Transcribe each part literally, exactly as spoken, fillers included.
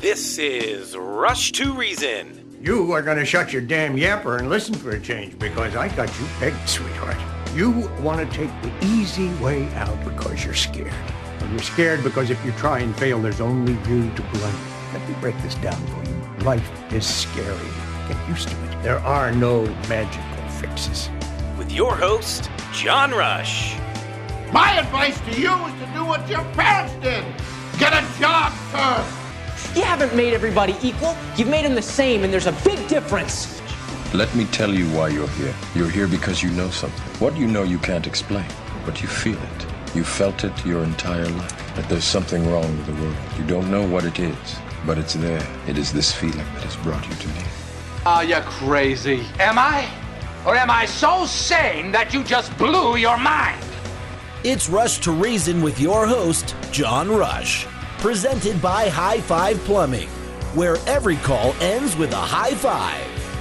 This is Rush to Reason. You are going to shut your damn yapper and listen for a change because I got you pegged, sweetheart. You want to take the easy way out because you're scared. And you're scared because if you try and fail, there's only you to blame. Let me break this down for you. Life is scary. Get used to it. There are no magical fixes. With your host, John Rush. My advice to you is to do what your parents did. Get a job, sir. You haven't made everybody equal. You've made them the same, and there's a big difference. Let me tell you why you're here. You're here because you know something. What you know you can't explain, but you feel it. You felt it your entire life. That there's something wrong with the world. You don't know what it is, but it's there. It is this feeling that has brought you to me. Are you crazy? Am I? Or am I so sane that you just blew your mind? It's Rush to Reason with your host, John Rush. Presented by High Five Plumbing, where every call ends with a high five.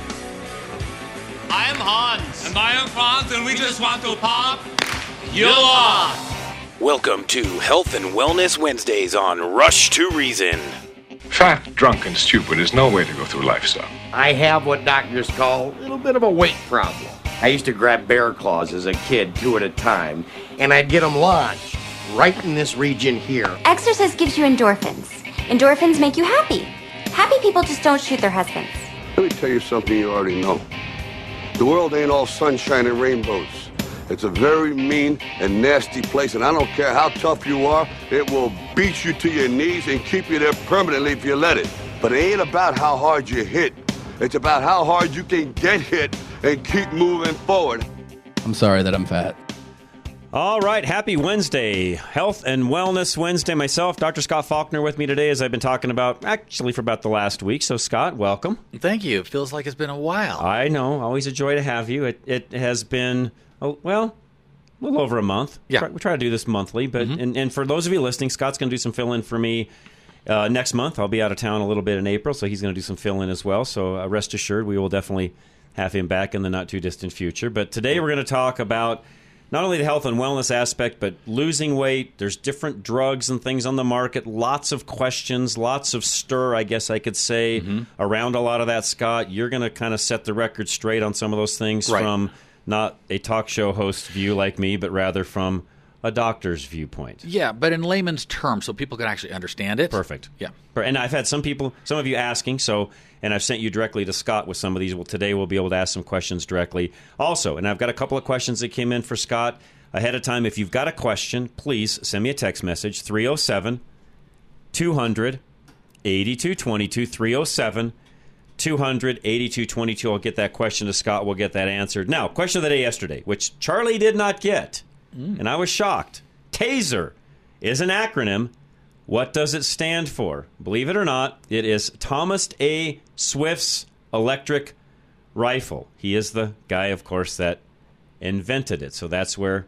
I am Hans. And I am Franz, and we just want to pop you off. Welcome to Health and Wellness Wednesdays on Rush to Reason. Fat, drunk, and stupid is no way to go through life, son. I have what doctors call a little bit of a weight problem. I used to grab bear claws as a kid, two at a time, and I'd get them lodged right in this region here. Exercise gives you endorphins. Endorphins make you happy. Happy people just don't shoot their husbands. Let me tell you something you already know. The world ain't all sunshine and rainbows. It's a very mean and nasty place, and I don't care how tough you are, it will beat you to your knees and keep you there permanently if you let it. But it ain't about how hard you hit. It's about how hard you can get hit and keep moving forward. I'm sorry that I'm fat. All right, happy Wednesday. Health and Wellness Wednesday. Myself, Doctor Scott Faulkner, with me today, as I've been talking about, actually, for about the last week. So, Scott, welcome. Thank you. It feels like it's been a while. I know. Always a joy to have you. It, it has been, oh, well, a little over a month. Yeah. We try, we try to do this monthly. But mm-hmm. and, and for those of you listening, Scott's going to do some fill-in for me uh, next month. I'll be out of town a little bit in April, so he's going to do some fill-in as well. So uh, rest assured, we will definitely have him back in the not-too-distant future. But today we're going to talk about not only the health and wellness aspect, but losing weight. There's different drugs and things on the market. Lots of questions, lots of stir, I guess I could say, mm-hmm. around a lot of that, Scott. You're going to kind of set the record straight on some of those things right. from not a talk show host view like me, but rather from a doctor's viewpoint. Yeah, but in layman's terms, so people can actually understand it. Perfect. Yeah. And I've had some people, some of you asking, so, and I've sent you directly to Scott with some of these. Well, today we'll be able to ask some questions directly. Also, and I've got a couple of questions that came in for Scott ahead of time. If you've got a question, please send me a text message, three oh seven, two hundred, eighty-two twenty-two, three oh seven, two hundred, eighty-two twenty-two. I'll get that question to Scott. We'll get that answered. Now, question of the day yesterday, which Charlie did not get. Mm. And I was shocked. TASER is an acronym. What does it stand for? Believe it or not, it is Thomas A. Swift's electric rifle. He is the guy, of course, that invented it. So that's where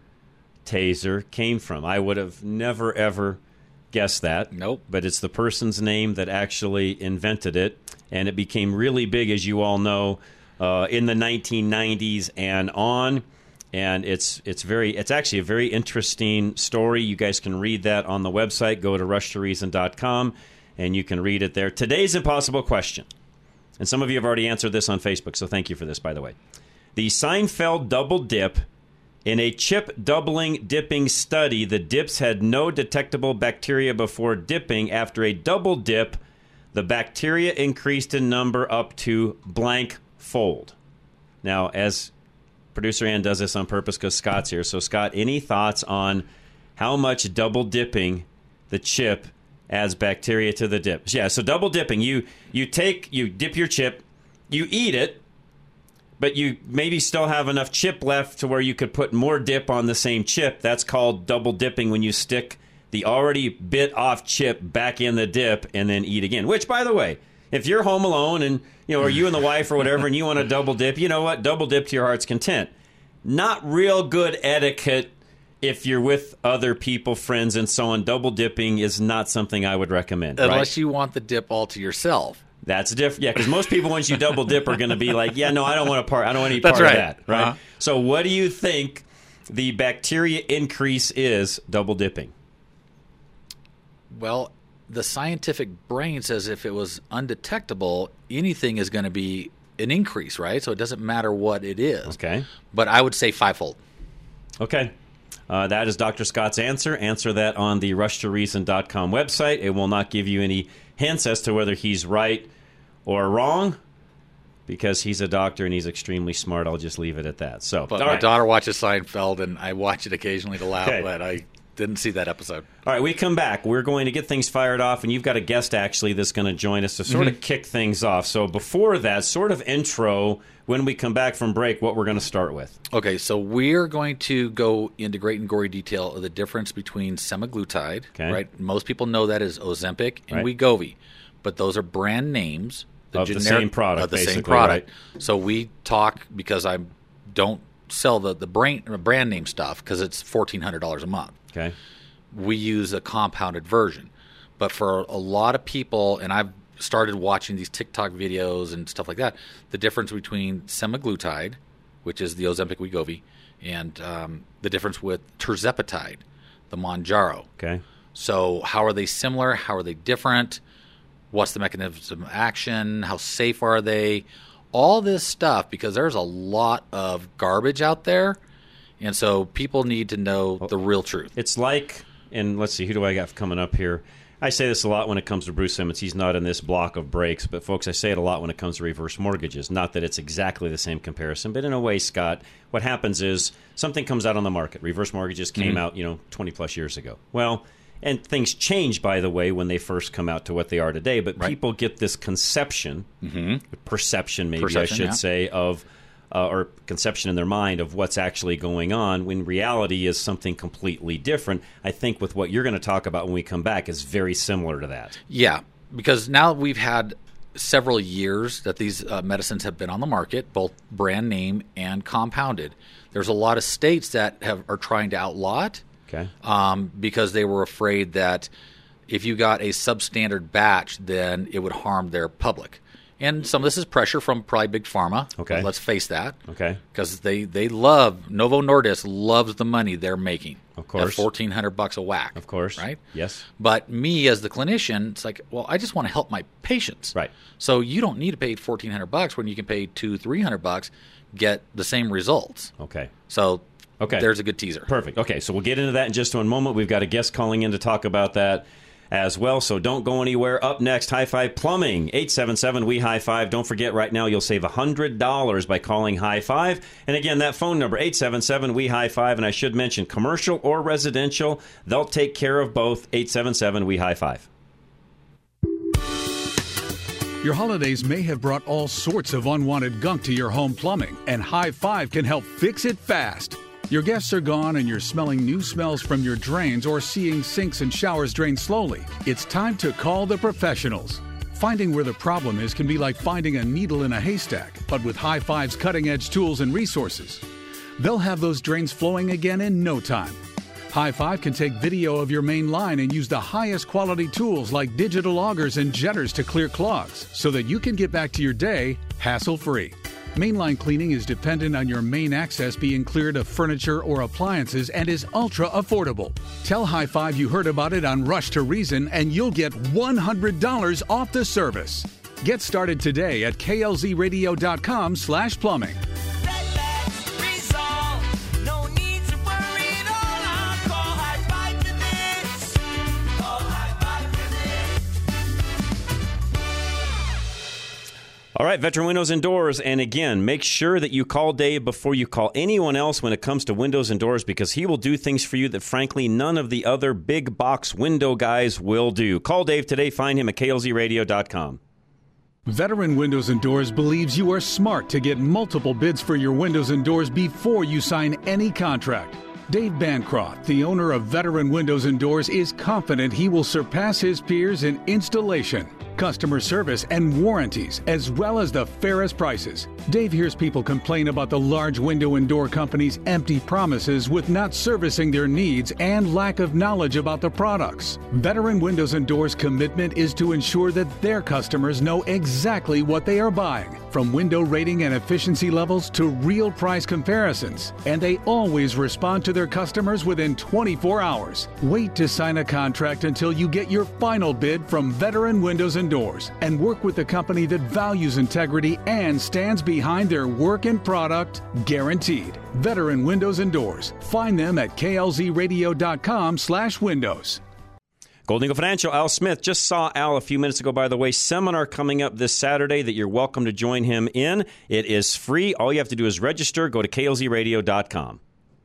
TASER came from. I would have never, ever guessed that. Nope. But it's the person's name that actually invented it. And it became really big, as you all know, uh, in the nineteen nineties and on. And it's it's very it's actually a very interesting story. You guys can read that on the website. Go to rush to reason dot com, and you can read it there. Today's impossible question. And some of you have already answered this on Facebook, so thank you for this, by the way. The Seinfeld double dip. In a chip doubling dipping study, the dips had no detectable bacteria before dipping. After a double dip, the bacteria increased in number up to blank fold. Now, as producer Ann does this on purpose because Scott's here. So, Scott, any thoughts on how much double dipping the chip adds bacteria to the dip? Yeah, so double dipping, you you take, you dip your chip, you eat it, but you maybe still have enough chip left to where you could put more dip on the same chip. That's called double dipping, when you stick the already bit off chip back in the dip and then eat again. Which, by the way, if you're home alone and, you know, or you and the wife or whatever, and you want to double dip, you know what? Double dip to your heart's content. Not real good etiquette if you're with other people, friends, and so on. Double dipping is not something I would recommend. Unless right? you want the dip all to yourself. That's different. Yeah, because most people, once you double dip, are going to be like, yeah, no, I don't want to part. I don't want any part right. of that. Right. Uh-huh. So, what do you think the bacteria increase is double dipping? Well, the scientific brain says if it was undetectable, anything is going to be an increase, right? So it doesn't matter what it is. Okay. But I would say fivefold. Okay. Uh, that is Doctor Scott's answer. Answer that on the rush to reason dot com website. It will not give you any hints as to whether he's right or wrong, because he's a doctor and he's extremely smart. I'll just leave it at that. So, But all my right. daughter watches Seinfeld, and I watch it occasionally to laugh, Okay. but I didn't see that episode. All right, we come back. We're going to get things fired off, and you've got a guest, actually, that's going to join us to sort Mhm. of kick things off. So before that, sort of intro, when we come back from break, what we're going to start with. Okay, so we're going to go into great and gory detail of the difference between semaglutide, Okay. right? Most people know that as Ozempic and Right. Wegovy, but those are brand names. Of the same product, of the same basically, product. So we talk because I don't sell the, the brain, brand name stuff because it's fourteen hundred dollars a month. Okay. We use a compounded version. But for a lot of people, and I've started watching these TikTok videos and stuff like that, the difference between semaglutide, which is the Ozempic Wegovy, and um, the difference with tirzepatide, the Mounjaro. Okay. So how are they similar? How are they different? What's the mechanism of action? How safe are they? All this stuff, because there's a lot of garbage out there, and so people need to know the real truth. It's like, and let's see, who do I got coming up here? I say this a lot when it comes to Bruce Simmons. He's not in this block of breaks, but folks, I say it a lot when it comes to reverse mortgages. Not that it's exactly the same comparison, but in a way, Scott, what happens is something comes out on the market. Reverse mortgages came Mhm. out, you know, twenty plus years ago. Well, and things change, by the way, when they first come out to what they are today. But Right. people get this conception, Mhm. perception, maybe Perception, I should yeah. say, of uh, or conception in their mind of what's actually going on, when reality is something completely different. I think with what you're going to talk about when we come back is very similar to that. Yeah, because now we've had several years that these uh, medicines have been on the market, both brand name and compounded. There's a lot of states that have are trying to outlaw it. Okay. Um, because they were afraid that if you got a substandard batch, then it would harm their public. And some of this is pressure from probably Big Pharma. Okay. Let's face that. Okay. Because they, they love, Novo Nordisk loves the money they're making. Of course. fourteen hundred bucks a whack. Of course. Right? Yes. But me as the clinician, it's like, well, I just want to help my patients. Right. So you don't need to pay fourteen hundred bucks when you can pay two, three hundred bucks, get the same results. Okay. So Okay. there's a good teaser. Perfect. Okay, so we'll get into that in just one moment. We've got a guest calling in to talk about that as well, so don't go anywhere. Up next, High Five Plumbing, eight seven seven, W E High Five. Don't forget, right now you'll save one hundred dollars by calling High Five. And again, that phone number, eight seven seven, W E High Five. And I should mention, commercial or residential, they'll take care of both, eight seven seven, W E High Five. Your holidays may have brought all sorts of unwanted gunk to your home plumbing, and High Five can help fix it fast. Your guests are gone and you're smelling new smells from your drains or seeing sinks and showers drain slowly. It's time to call the professionals. Finding where the problem is can be like finding a needle in a haystack, but with High Five's cutting-edge tools and resources. They'll have those drains flowing again in no time. High Five can take video of your main line and use the highest quality tools like digital augers and jetters to clear clogs so that you can get back to your day hassle-free. Mainline cleaning is dependent on your main access being cleared of furniture or appliances and is ultra affordable. Tell High Five you heard about it on Rush to Reason and you'll get one hundred dollars off the service. Get started today at K L Z radio dot com slash plumbing. All right, Veteran Windows and Doors. And again, make sure that you call Dave before you call anyone else when it comes to windows and doors, because he will do things for you that, frankly, none of the other big box window guys will do. Call Dave today. Find him at K L Z radio dot com. Veteran Windows and Doors believes you are smart to get multiple bids for your windows and doors before you sign any contract. Dave Bancroft, the owner of Veteran Windows and Doors, is confident he will surpass his peers in installation. customer service, and warranties, as well as the fairest prices. Dave hears people complain about the large window and door companies' empty promises with not servicing their needs and lack of knowledge about the products. Veteran Windows and Doors' commitment is to ensure that their customers know exactly what they are buying, from window rating and efficiency levels to real price comparisons. And they always respond to their customers within twenty-four hours. Wait to sign a contract until you get your final bid from Veteran Windows and Doors, and work with a company that values integrity and stands behind their work and product, guaranteed. Veteran Windows and Doors. Find them at K L Z radio dot com slash windows. Golden Eagle Financial, Al Smith. Just saw Al a few minutes ago, by the way. Seminar coming up this Saturday that you're welcome to join him in. It is free. All you have to do is register. Go to K L Z radio dot com.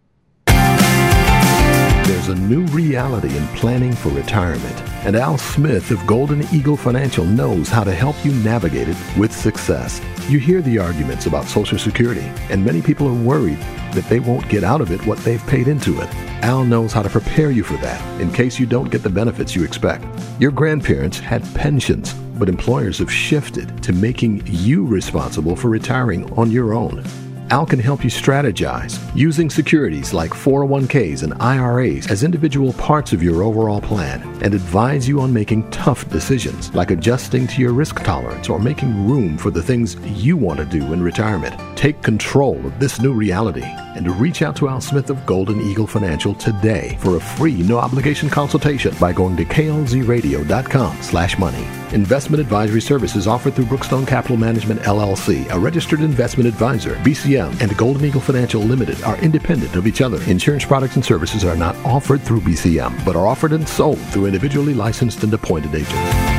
There's a new reality in planning for retirement, and Al Smith of Golden Eagle Financial knows how to help you navigate it with success. You hear the arguments about Social Security, and many people are worried that they won't get out of it what they've paid into it. Al knows how to prepare you for that in case you don't get the benefits you expect. Your grandparents had pensions, but employers have shifted to making you responsible for retiring on your own. Al can help you strategize using securities like four oh one k's and I R As as individual parts of your overall plan, and advise you on making tough decisions like adjusting to your risk tolerance or making room for the things you want to do in retirement. Take control of this new reality and reach out to Al Smith of Golden Eagle Financial today for a free no-obligation consultation by going to K L Z radio dot com slash money. Investment advisory services offered through Brookstone Capital Management, L L C, a registered investment advisor. B C M and Golden Eagle Financial Limited are independent of each other. Insurance products and services are not offered through B C M, but are offered and sold through individually licensed and appointed agents.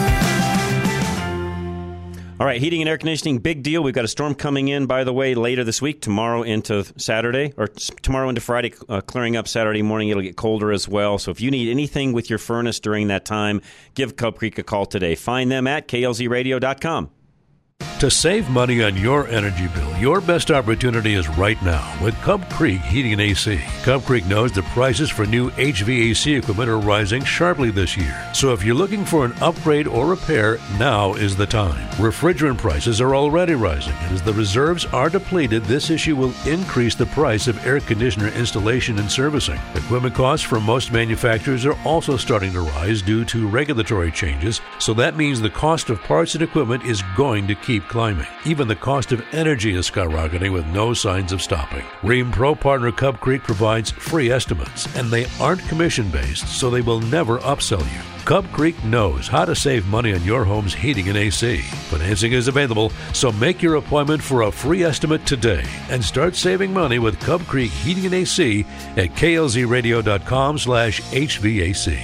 All right, heating and air conditioning, big deal. We've got a storm coming in, by the way, later this week, tomorrow into Saturday, or tomorrow into Friday, uh, clearing up Saturday morning. It'll get colder as well. So if you need anything with your furnace during that time, give Cub Creek a call today. Find them at K L Z radio dot com. To save money on your energy bill, your best opportunity is right now with Cub Creek Heating and A C. Cub Creek knows the prices for new H V A C equipment are rising sharply this year. So if you're looking for an upgrade or repair, now is the time. Refrigerant prices are already rising, and as the reserves are depleted, this issue will increase the price of air conditioner installation and servicing. Equipment costs from most manufacturers are also starting to rise due to regulatory changes, so that means the cost of parts and equipment is going to keep climbing. Even the cost of energy is skyrocketing with no signs of stopping. Ream Pro partner Cub Creek provides free estimates, and they aren't commission-based, so they will never upsell you. Cub Creek knows how to save money on your home's heating and A C. Financing is available, so make your appointment for a free estimate today and start saving money with Cub Creek Heating and A C at K L Z radio dot com slash H V A C.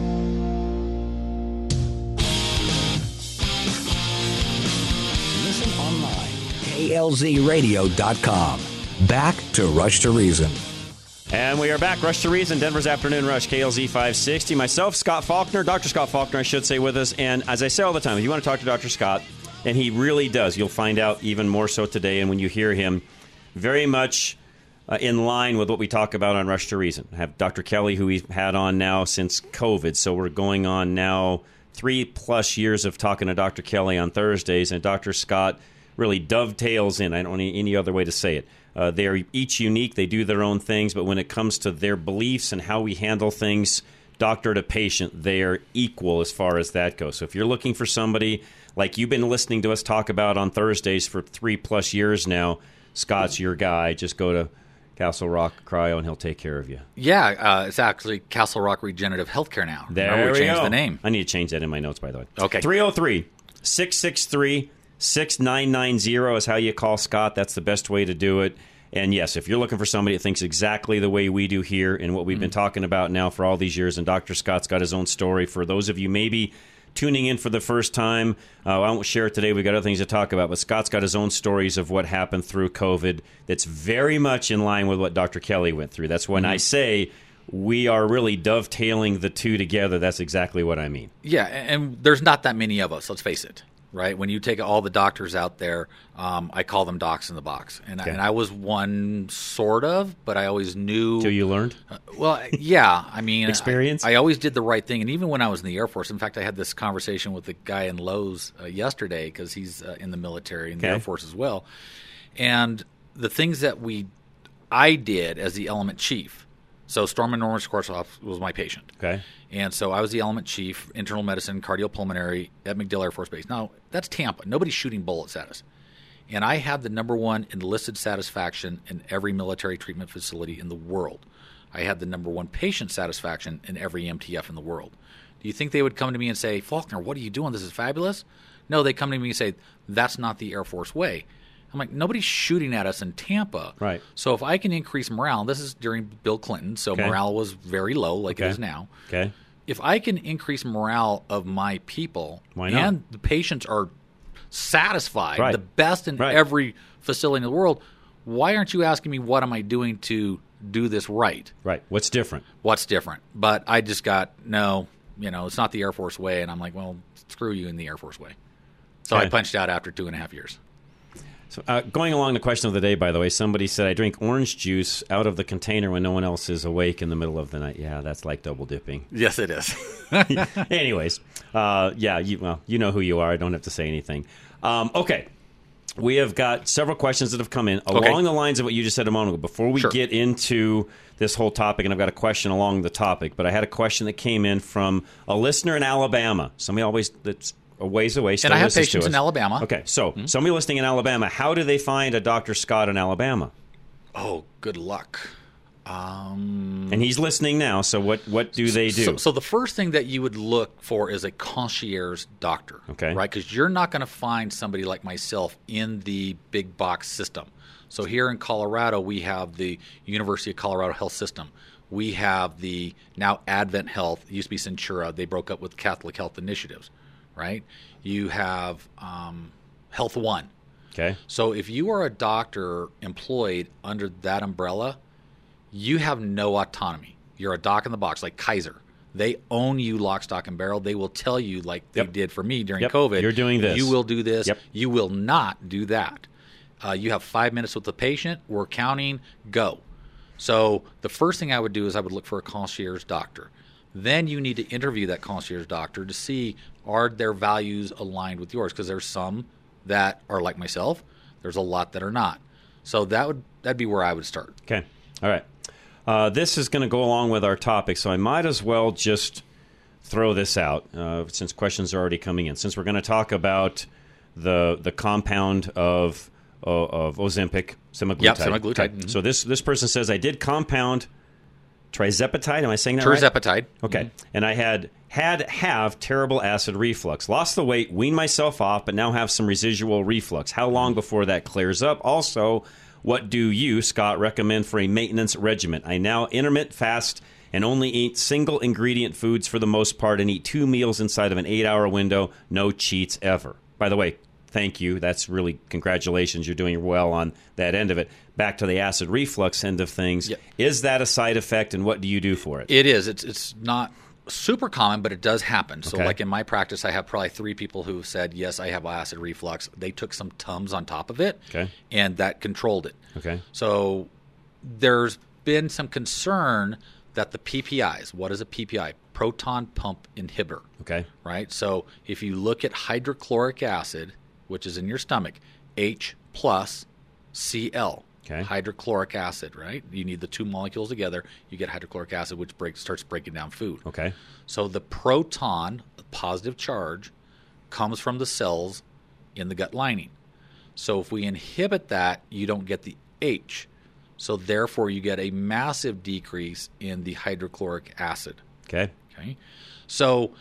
K L Z radio dot com. Back to Rush to Reason. And we are back. Rush to Reason, Denver's Afternoon Rush, K L Z five sixty. Myself, Scott Faulkner, Doctor Scott Faulkner, I should say, with us. And as I say all the time, if you want to talk to Doctor Scott, and he really does, you'll find out even more so today. And when you hear him, very much uh, in line with what we talk about on Rush to Reason. I have Doctor Kelly, who we've had on now since COVID. So we're going on now three plus years of talking to Doctor Kelly on Thursdays. And Doctor Scott really dovetails in. I don't know any other way to say it. Uh, they are each unique. They do their own things. But when it comes to their beliefs and how we handle things, doctor to patient, they are equal as far as that goes. So if you're looking for somebody like you've been listening to us talk about on Thursdays for three plus years now, Scott's your guy. Just go to Castle Rock Cryo and he'll take care of you. Yeah, uh, it's actually Castle Rock Regenerative Healthcare now. There Remember, we we changed go. the name. I need to change that in my notes, by the way. Okay. three oh three, six six three, six nine nine zero is how you call Scott. That's the best way to do it. And yes, if you're looking for somebody that thinks exactly the way we do here and what we've mm-hmm. been talking about now for all these years, and Doctor Scott's got his own story. For those of you maybe tuning in for the first time, uh, I won't share it today. We've got other things to talk about. But Scott's got his own stories of what happened through COVID that's very much in line with what Doctor Kelly went through. That's when mm-hmm. I say we are really dovetailing the two together. That's exactly what I mean. Yeah, and there's not that many of us, let's face it. right? When you take all the doctors out there, um, I call them docs in the box. And, Okay. I, and I was one sort of, but I always knew. Till you learned? Uh, well, yeah. I mean, Experience? I, I always did the right thing. And even when I was in the Air Force, in fact, I had this conversation with the guy in Lowe's uh, yesterday because he's uh, in the military and the Okay. Air Force as well. And the things that we, I did as the element chief. So Storm and Norman Korsakoff was my patient. Okay. And so I was the element chief, internal medicine, cardiopulmonary at MacDill Air Force Base. Now, that's Tampa. Nobody's shooting bullets at us. And I had the number one enlisted satisfaction in every military treatment facility in the world. I had the number one patient satisfaction in every M T F in the world. Do you think they would come to me and say, Faulkner, what are you doing? This is fabulous? No, they come to me and say, that's not the Air Force way. I'm like, nobody's shooting at us in Tampa. Right. So if I can increase morale, this is during Bill Clinton, so Okay. morale was very low like Okay. it is now. Okay. If I can increase morale of my people Why not? and the patients are satisfied, Right. the best in Right. every facility in the world, why aren't you asking me what am I doing to do this right? Right. What's different? What's different? But I just got, no, you know, it's not the Air Force way. And I'm like, well, screw you in the Air Force way. So Okay. I punched out after two and a half years. So, uh, going along the question of the day, by the way, somebody said, I drink orange juice out of the container when no one else is awake in the middle of the night. Yeah, that's like double dipping. Yes, it is. Anyways, uh, yeah, you, well, you know who you are. I don't have to say anything. Um, okay. We have got several questions that have come in along Okay. the lines of what you just said a moment ago. Before we Sure. get into this whole topic, and I've got a question along the topic, but I had a question that came in from a listener in Alabama. Somebody always that's a ways away. Still And I have listens to patients us. in Alabama. Okay, so somebody listening in Alabama, how do they find a Doctor Scott in Alabama? Oh, good luck. Um, And he's listening now, so what, what do they do? So, so the first thing that you would look for is a concierge doctor. Okay. Right? Because you're not going to find somebody like myself in the big box system. So here in Colorado, we have the University of Colorado Health System. We have the now Advent Health. It used to be Centura. They broke up with Catholic Health Initiatives. Right? You have um, Health One. Okay. So if you are a doctor employed under that umbrella, you have no autonomy. You're a doc in the box, like Kaiser. They own you lock, stock, and barrel. They will tell you, like they Yep. did for me during Yep. COVID, You're doing this. You will do this. Yep. You will not do that. Uh, you have five minutes with the patient. We're counting. Go. So the first thing I would do is I would look for a concierge doctor. Then you need to interview that concierge doctor to see are their values aligned with yours, because there's some that are like myself. There's a lot that are not. So that would that'd be where I would start. Okay. All right. Uh, this is going to go along with our topic, so I might as well just throw this out uh, since questions are already coming in. Since we're going to talk about the the compound of of, of Ozempic, semaglutide. Yep, semaglutide. Okay. Mhm. So this this person says I did compound trizepatide. Am I saying that Tirzepatide. right? Okay. And I had had have terrible acid reflux. Lost the weight, weaned myself off, but now have some residual reflux. How long before that clears up? Also, what do you, Scott, recommend for a maintenance regimen? I now intermittent fast and only eat single ingredient foods for the most part and eat two meals inside of an eight-hour window. No cheats ever. By the way, thank you. That's really congratulations. You're doing well on that end of it. Back to the acid reflux end of things. Yep. Is that a side effect, and what do you do for it? It is. It's it's not super common, but it does happen. So Okay. like in my practice, I have probably three people who said, yes, I have acid reflux. They took some Tums on top of it, Okay. and that controlled it. Okay. So there's been some concern that the P P Is, what is a P P I? Proton pump inhibitor. Okay. Right? So if you look at hydrochloric acid, which is in your stomach, H plus Cl. Okay. Hydrochloric acid, right? You need the two molecules together. You get hydrochloric acid, which breaks, starts breaking down food. Okay. So the proton, the positive charge, comes from the cells in the gut lining. So if we inhibit that, you don't get the H. So therefore, you get a massive decrease in the hydrochloric acid. Okay. Okay. So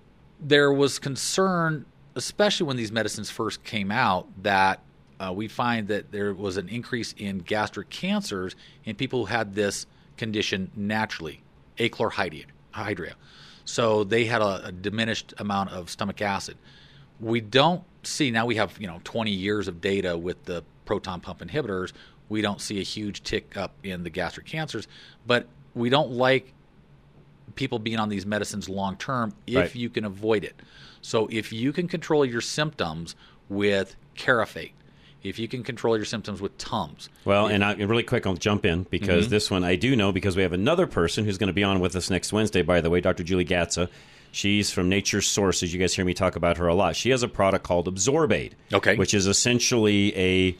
there was concern, especially when these medicines first came out, that uh, we find that there was an increase in gastric cancers in people who had this condition naturally, achlorhydria. So they had a, a diminished amount of stomach acid. We don't see, now we have, you know, twenty years of data with the proton pump inhibitors. We don't see a huge tick up in the gastric cancers, but we don't like people being on these medicines long term if Right. you can avoid it. So if you can control your symptoms with Carafate, if you can control your symptoms with Tums. Well, and I, really quick, I'll jump in because Mhm. this one I do know because we have another person who's going to be on with us next Wednesday, by the way, Doctor Julie Gatza. She's from Nature's Sources. You guys hear me talk about her a lot. She has a product called Absorbade, okay, which is essentially a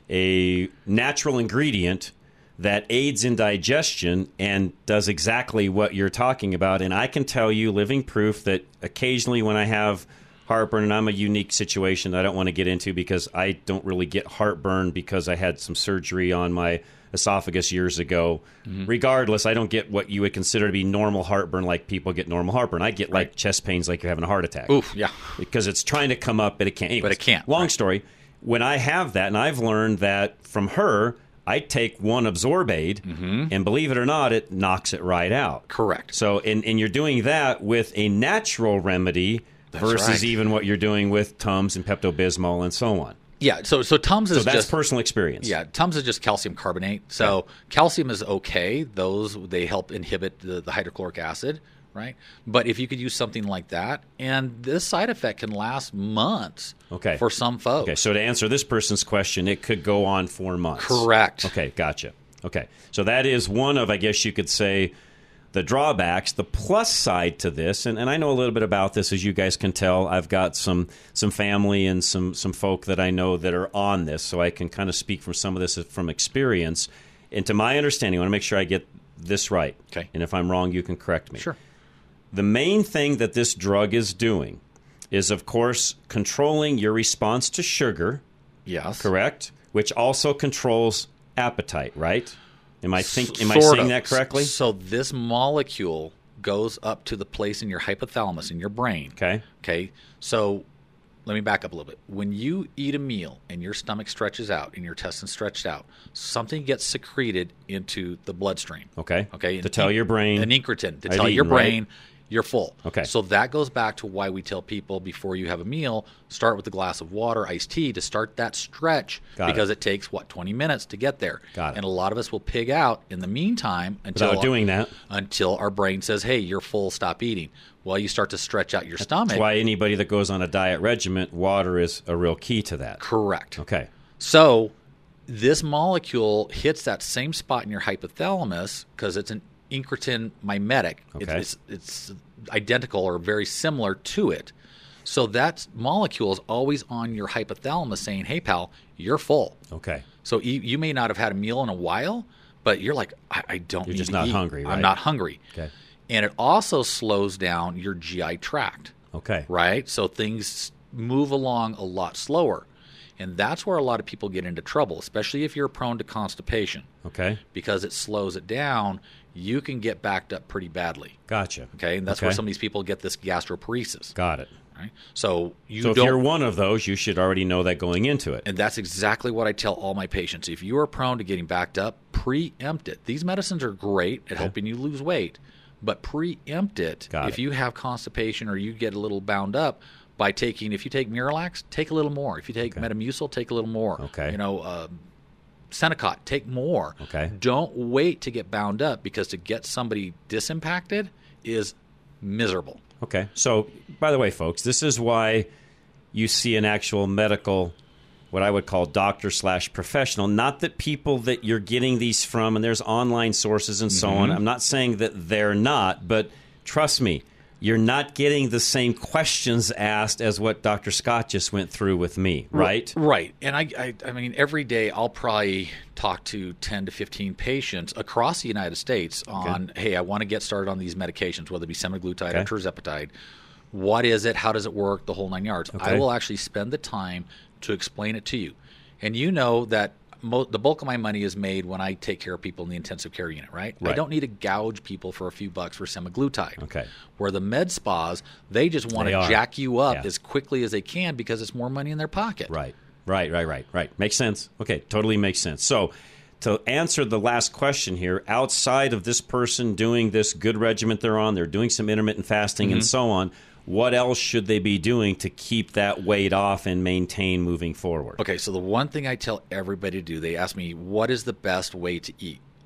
a natural ingredient that aids in digestion and does exactly what you're talking about. And I can tell you, living proof, that occasionally when I have heartburn, and I'm a unique situation that I don't want to get into because I don't really get heartburn because I had some surgery on my esophagus years ago. Mhm. Regardless, I don't get what you would consider to be normal heartburn like people get normal heartburn. I get like chest pains like you're having a heart attack. Oof, yeah. Because it's trying to come up, but it can't. Anyways, But it can't. Long story. When I have that, and I've learned that from her, I take one Absorbade, and believe it or not, it knocks it right out. Correct. So, and, and you're doing that with a natural remedy That's versus right. even what you're doing with Tums and Pepto-Bismol and so on. Yeah, so so Tums is So that's just personal experience. Yeah, Tums is just calcium carbonate. So calcium is okay; those they help inhibit the, the hydrochloric acid, right? But if you could use something like that, and this side effect can last months. Okay. For some folks. Okay, so to answer this person's question, it could go on for months. Correct. Okay, gotcha. Okay, so that is one of, I guess you could say, the drawbacks. The plus side to this, and, and I know a little bit about this, as you guys can tell. I've got some some family and some some folk that I know that are on this, so I can kind of speak from some of this from experience. And to my understanding, I want to make sure I get this right. Okay. And if I'm wrong, you can correct me. Sure. The main thing that this drug is doing is, of course, controlling your response to sugar. Yes. Correct? Which also controls appetite, right? Am I think am I Sort saying of. that correctly? So this molecule goes up to the place in your hypothalamus in your brain. Okay. Okay. So let me back up a little bit. When you eat a meal and your stomach stretches out and your intestines stretched out, something gets secreted into the bloodstream. Okay. Okay. To tell your brain. An incretin to I'd tell your eaten, right? brain you're full. Okay. So that goes back to why we tell people before you have a meal, start with a glass of water, iced tea to start that stretch Got it. because it. takes what twenty minutes to get there. Got it. And a lot of us will pig out in the meantime until Without doing that. until our brain says, "Hey, you're full, stop eating." Well, you start to stretch out your stomach. That's why anybody that goes on a diet regimen, water is a real key to that. Correct. Okay. So this molecule hits that same spot in your hypothalamus because it's an incretin mimetic. Okay. It's, it's, it's identical or very similar to it. So that molecule is always on your hypothalamus saying, "Hey, pal, you're full." Okay. So you, you may not have had a meal in a while, but you're like, I, I don't You're need just to not eat. hungry, right? I'm not hungry. Okay. And it also slows down your G I tract. Okay. Right? So things move along a lot slower. And that's where a lot of people get into trouble, especially if you're prone to constipation. Okay. Because it slows it down, you can get backed up pretty badly. Gotcha. Okay? And that's Okay. where some of these people get this gastroparesis. Got it. Right? So you so if don't you're one of those, you should already know that going into it. And that's exactly what I tell all my patients. If you are prone to getting backed up, preempt it. These medicines are great at helping you lose weight, but preempt it. Got if it. you have constipation or you get a little bound up by taking, if you take Miralax, take a little more. If you take Metamucil, take a little more. Okay. You know, uh, Senecot, take more. Okay. Don't wait to get bound up because to get somebody disimpacted is miserable. Okay. So, by the way, folks, this is why you see an actual medical, what I would call doctor slash professional. Not that people that you're getting these from, and there's online sources and so on. Mhm. I'm not saying that they're not, but trust me, you're not getting the same questions asked as what Doctor Scott just went through with me, right? Right. And I, I, I mean, every day I'll probably talk to ten to fifteen patients across the United States on, hey, I want to get started on these medications, whether it be semaglutide Okay. or tirzepatide. What is it? How does it work? The whole nine yards. I Okay. will actually spend the time to explain it to you. And you know that mo- the bulk of my money is made when I take care of people in the intensive care unit, right? I Right. don't need to gouge people for a few bucks for semaglutide. Okay. Where the med spas, they just want They to are. jack you up Yeah. as quickly as they can because it's more money in their pocket. Right, right, right, right, right. Makes sense. Okay, totally makes sense. So, to answer the last question here, outside of this person doing this good regimen they're on, they're doing some intermittent fasting and Mhm. so on, what else should they be doing to keep that weight off and maintain moving forward? Okay, so the one thing I tell everybody to do, they ask me, what is the best way to eat?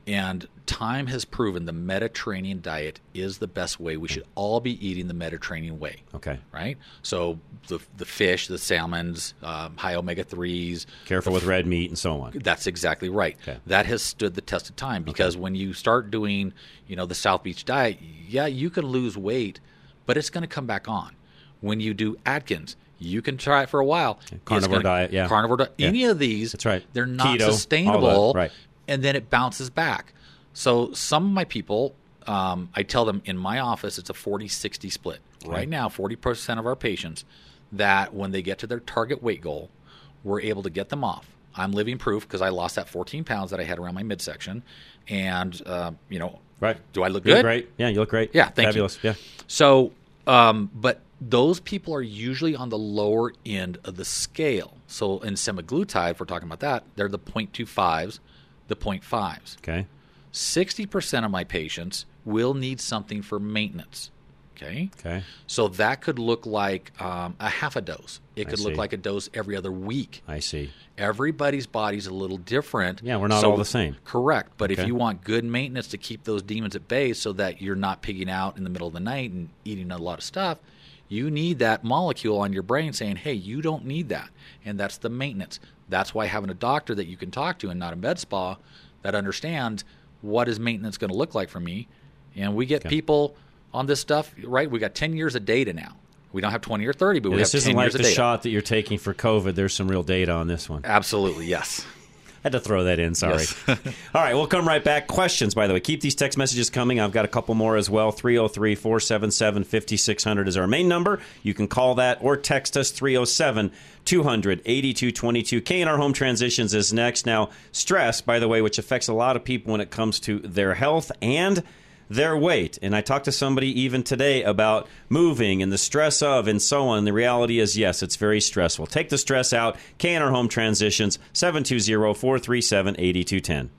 And time has proven the Mediterranean diet is the best way. We should all be eating the Mediterranean way. Okay. Right? So the the fish, the salmons, um, high omega threes. Careful with red meat and so on. That's exactly right. Okay. That has stood the test of time because okay. when you start doing, you know, the South Beach diet, yeah, you can lose weight, but it's going to come back on. When you do Atkins, you can try it for a while. Carnivore gonna, diet, yeah. Carnivore diet. Yeah. Any of these, that's right. They're not Keto, sustainable. Right. And then it bounces back. So some of my people, um, I tell them in my office, it's a forty sixty split. Okay. Right now, forty percent of our patients that when they get to their target weight goal, we're able to get them off. I'm living proof because I lost that fourteen pounds that I had around my midsection. And, uh, you know, right. do I look you good? Look great. Yeah, you look great. Yeah, thank Fabulous. you. Yeah. So, um, but those people are usually on the lower end of the scale. So in semaglutide, if we're talking about that, they're the point two fives, the point fives. Okay. sixty percent of my patients will need something for maintenance. Okay. Okay. So that could look like um, a half a dose. It I could see. look like a dose every other week. I see. Everybody's body's a little different. Yeah, we're not so, all the same. Correct. But Okay. if you want good maintenance to keep those demons at bay so that you're not pigging out in the middle of the night and eating a lot of stuff, you need that molecule on your brain saying, hey, you don't need that. And that's the maintenance. That's why having a doctor that you can talk to and not a med spa that understands what is maintenance going to look like for me. And we get Okay. people on this stuff, right? We got ten years of data now. We don't have twenty or thirty, but Yeah, we this have isn't ten like years the of data. shot that you're taking for COVID. There's some real data on this one. Absolutely, yes. Had to throw that in, sorry. Yes. All right, we'll come right back. Questions, by the way. Keep these text messages coming. I've got a couple more as well. three oh three, four seven seven, five six zero zero is our main number. You can call that or text us three oh seven, two hundred, eighty-two twenty-two. K and R Home Transitions is next. Now, stress, by the way, which affects a lot of people when it comes to their health and their weight. And I talked to somebody even today about moving and the stress of and so on. The reality is, yes, it's very stressful. Take the stress out. K and R Home Transitions, seven two zero, four three seven, eight two one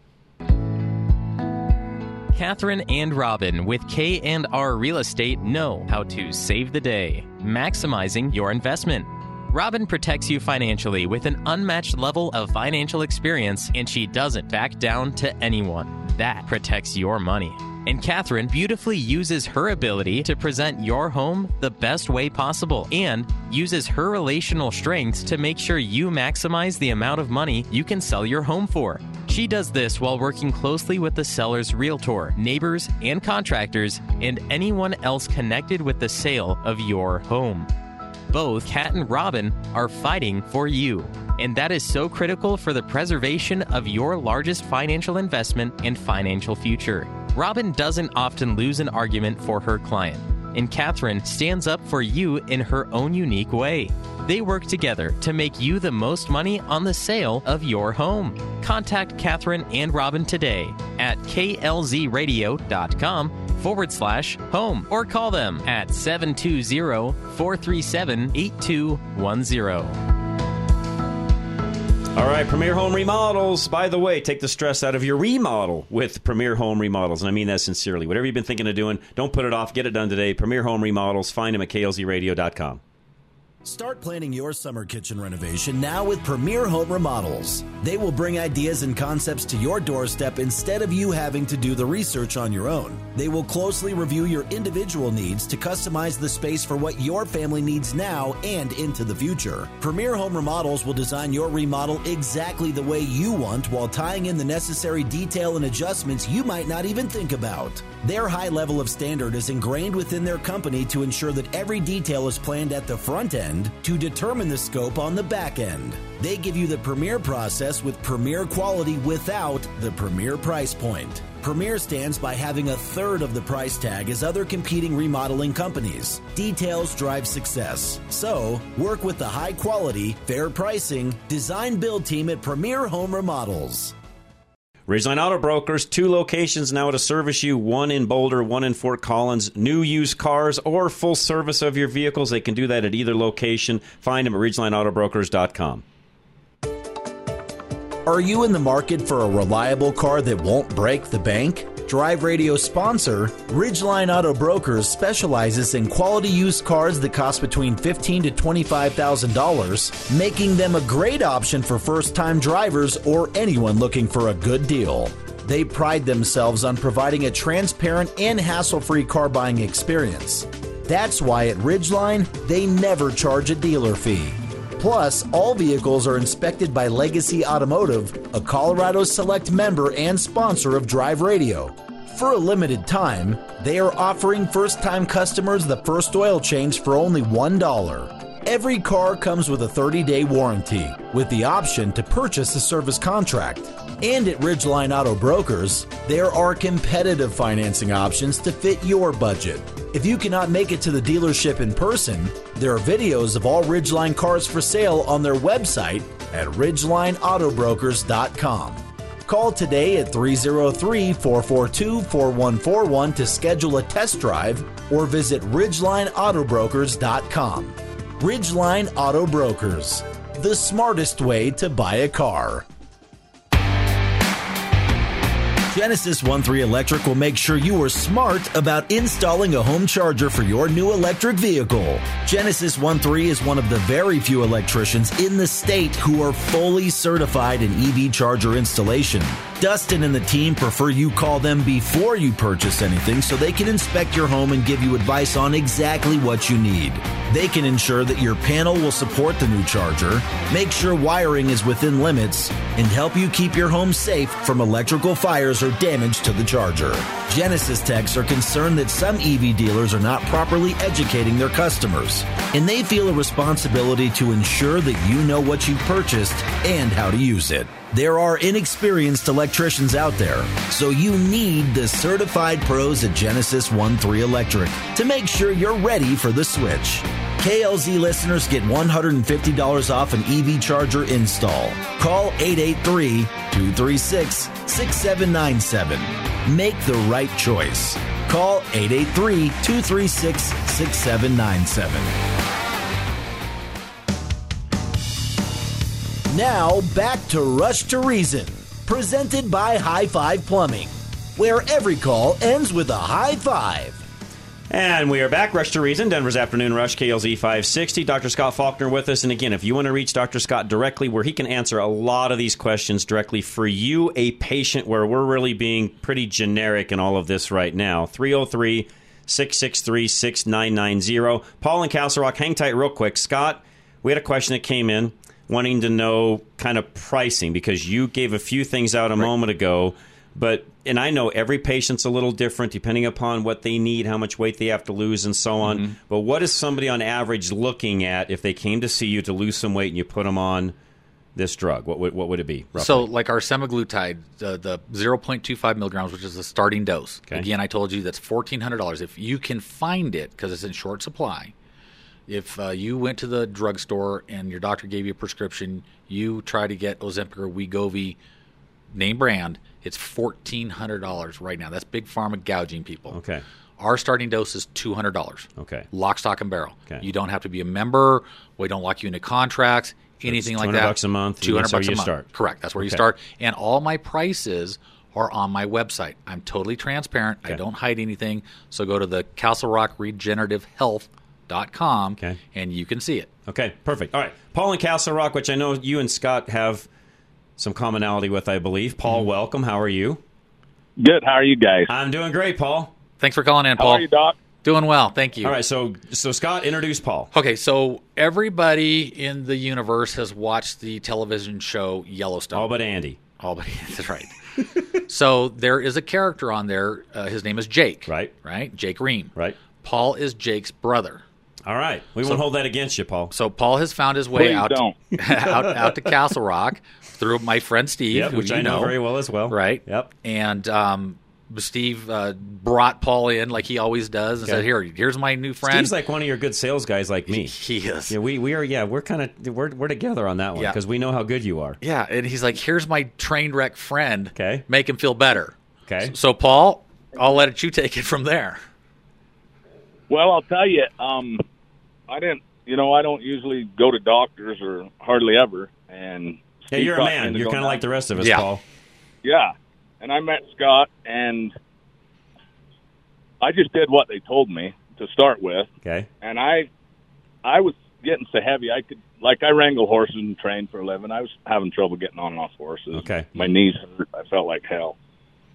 zero. Catherine and Robin with K and R Real Estate know how to save the day, maximizing your investment. Robin protects you financially with an unmatched level of financial experience, and she doesn't back down to anyone. That protects your money. And Catherine beautifully uses her ability to present your home the best way possible and uses her relational strengths to make sure you maximize the amount of money you can sell your home for. She does this while working closely with the seller's realtor, neighbors, and contractors, and anyone else connected with the sale of your home. Both Kat and Robin are fighting for you, and that is so critical for the preservation of your largest financial investment and financial future. Robin doesn't often lose an argument for her client, and Catherine stands up for you in her own unique way. They work together to make you the most money on the sale of your home. Contact Catherine and Robin today at klzradio.com forward slash home or call them at seven two zero, four three seven, eight two one zero. All right, Premier Home Remodels. By the way, take the stress out of your remodel with Premier Home Remodels. And I mean that sincerely. Whatever you've been thinking of doing, don't put it off. Get it done today. Premier Home Remodels. Find them at K L Z radio dot com. Start planning your summer kitchen renovation now with Premier Home Remodels. They will bring ideas and concepts to your doorstep instead of you having to do the research on your own. They will closely review your individual needs to customize the space for what your family needs now and into the future. Premier Home Remodels will design your remodel exactly the way you want while tying in the necessary detail and adjustments you might not even think about. Their high level of standard is ingrained within their company to ensure that every detail is planned at the front end to determine the scope on the back end. They give you the Premier process with Premier quality without the Premier price point. Premier stands by having a third of the price tag as other competing remodeling companies. Details drive success. So, work with the high quality, fair pricing, design build team at Premier Home Remodels. Ridgeline Auto Brokers, two locations now to service you, one in Boulder, one in Fort Collins. New used cars or full service of your vehicles, they can do that at either location. Find them at ridgeline auto brokers dot com. Are you in the market for a reliable car that won't break the bank? Drive Radio sponsor, Ridgeline Auto Brokers specializes in quality used cars that cost between fifteen thousand dollars to twenty-five thousand dollars, making them a great option for first-time drivers or anyone looking for a good deal. They pride themselves on providing a transparent and hassle-free car buying experience. That's why at Ridgeline, they never charge a dealer fee. Plus, all vehicles are inspected by Legacy Automotive, a Colorado Select member and sponsor of Drive Radio. For a limited time, they are offering first-time customers the first oil change for only one dollar. Every car comes with a thirty-day warranty, with the option to purchase a service contract. And at Ridgeline Auto Brokers, there are competitive financing options to fit your budget. If you cannot make it to the dealership in person, there are videos of all Ridgeline cars for sale on their website at ridgeline auto brokers dot com. Call today at three oh three, four four two, four one four one to schedule a test drive or visit ridgeline auto brokers dot com. Ridgeline Auto Brokers, the smartest way to buy a car. Genesis one three Electric will make sure you are smart about installing a home charger for your new electric vehicle. Genesis one three is one of the very few electricians in the state who are fully certified in E V charger installation. Dustin and the team prefer you call them before you purchase anything so they can inspect your home and give you advice on exactly what you need. They can ensure that your panel will support the new charger, make sure wiring is within limits, and help you keep your home safe from electrical fires or damage to the charger. Genesis techs are concerned that some E V dealers are not properly educating their customers, and they feel a responsibility to ensure that you know what you purchased and how to use it. There are inexperienced electricians out there, so you need the certified pros at Genesis one three Electric to make sure you're ready for the switch. K L Z listeners get one hundred fifty dollars off an E V charger install. Call eight eight three, two three six, six seven nine seven. Make the right choice. Call eight eight three, two three six, six seven nine seven. Now, back to Rush to Reason, presented by High Five Plumbing, where every call ends with a high five. And we are back, Rush to Reason, Denver's Afternoon Rush, K L Z five sixty. Doctor Scott Faulkner with us. And again, if you want to reach Doctor Scott directly, where he can answer a lot of these questions directly for you, a patient, where we're really being pretty generic in all of this right now, three oh three, six six three, six nine nine zero. Paul in Castle Rock, hang tight real quick. Scott, we had a question that came in wanting to know kind of pricing, because you gave a few things out a right. moment ago, but and I know every patient's a little different depending upon what they need, how much weight they have to lose, and so on. Mm-hmm. But what is somebody on average looking at if they came to see you to lose some weight and you put them on this drug? What would, what would it be, roughly? So like our semaglutide, uh, the zero point two five milligrams, which is the starting dose. Okay. Again, I told you that's fourteen hundred dollars. If you can find it, because it's in short supply, if uh, you went to the drugstore and your doctor gave you a prescription, you try to get Ozempic or Wegovy name brand, it's fourteen hundred dollars right now. That's Big Pharma gouging people. Okay. Our starting dose is two hundred dollars. Okay. Lock, stock, and barrel. Okay. You don't have to be a member. We don't lock you into contracts, anything like that. two hundred bucks a month. two hundred bucks a month. Start. Correct. That's where okay. you start. And all my prices are on my website. I'm totally transparent. Okay. I don't hide anything. So go to the Castle Rock Regenerative Health dot com okay. and you can see it. Okay, perfect. All right. Paul in Castle Rock, which I know you and Scott have some commonality with, I believe. Paul, mm-hmm. welcome. How are you? Good. How are you guys? I'm doing great, Paul. Thanks for calling in, Paul. How are you, Doc? Doing well. Thank you. All right. So, so Scott, introduce Paul. Okay. So everybody in the universe has watched the television show Yellowstone. All but Andy. All but Andy. That's right. So there is a character on there. Uh, his name is Jake. Right. Right. Jake Ream. Right. Paul is Jake's brother. All right. We so, won't hold that against you, Paul. So Paul has found his way Please out don't. out, out to Castle Rock through my friend Steve, yep, who which you I know, know very well as well. Right. Yep. And um, Steve uh, brought Paul in like he always does and okay. said, "Here, here's my new friend." Steve's like one of your good sales guys, like me. He is. Yeah, we we are. Yeah, we're kind of we're we're together on that one because yeah. we know how good you are. Yeah, and he's like, "Here's my train wreck friend. Okay, make him feel better." Okay. So, so Paul, I'll let you take it from there. Well, I'll tell you. Um, I didn't, you know, I don't usually go to doctors or hardly ever. And yeah, you're a man. You're kind of like the rest of us, yeah. Paul. Yeah. And I met Scott, and I just did what they told me to start with. Okay. And I, I was getting so heavy, I could, like, I wrangle horses and train for a living. I was having trouble getting on and off horses. Okay. My knees hurt. I felt like hell.